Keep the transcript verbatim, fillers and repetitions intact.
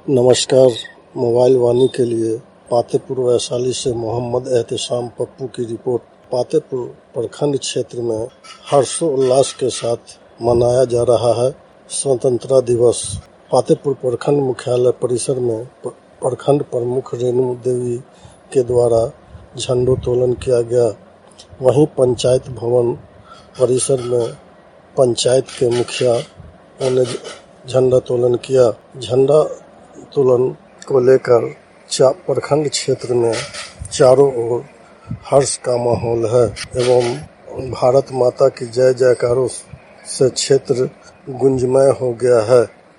नमस्कार। मोबाइल वाणी के लिए पातेपुर वैशाली से मोहम्मद एहतेशाम पप्पू की रिपोर्ट। पातेपुर प्रखंड क्षेत्र में हर्षोल्लास के साथ मनाया जा रहा है स्वतंत्रता दिवस। पातेपुर प्रखंड मुख्यालय परिसर में प्रखंड प्रमुख रेणु देवी के द्वारा झंडोत्तोलन किया गया। वहीं पंचायत भवन परिसर में पंचायत के मुखिया ने झंडोत्तोलन किया। झंडा उत्तोलन को लेकर प्रखंड क्षेत्र में चारों ओर हर्ष का माहौल है एवं भारत माता की जय जयकारों से क्षेत्र गुंजमय हो गया है।